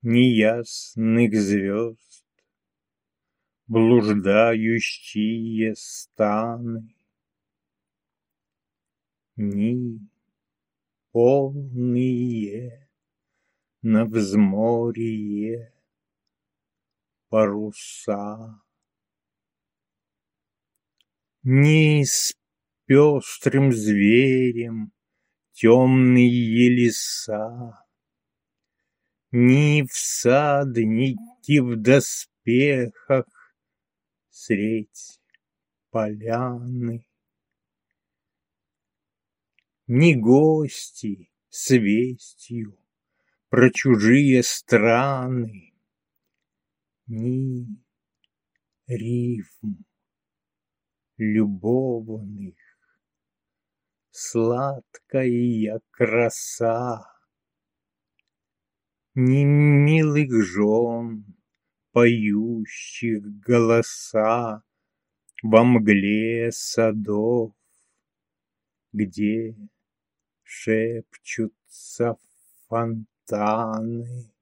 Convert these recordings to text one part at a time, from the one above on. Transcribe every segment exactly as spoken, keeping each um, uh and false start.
неясных звезд, блуждающие станы, ни полные на взморье паруса, ни с пестрым зверем темные леса, ни всадники в доспехах средь поляны, ни гости с вестью про чужие страны, ни рифм любовных, сладкая краса, ни милых жен, поющих голоса во мгле садов, где шепчутся фонтаны.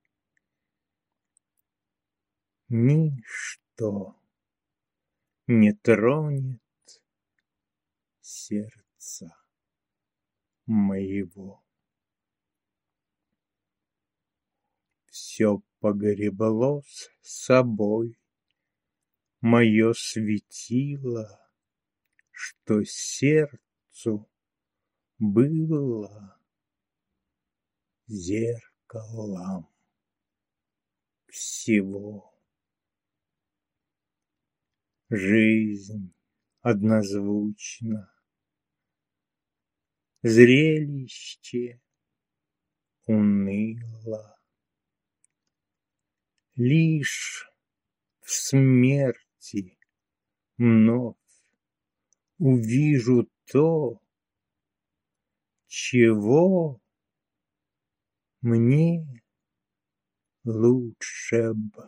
Ничто не тронет сердца моего. Все погребло с собой мое светило, что сердцу было зеркалом всего. Жизнь однозвучна, зрелище уныло. Лишь в смерти вновь увижу то, чего мне лучше бы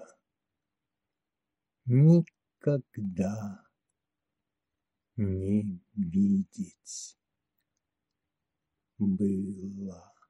никогда не видеть было.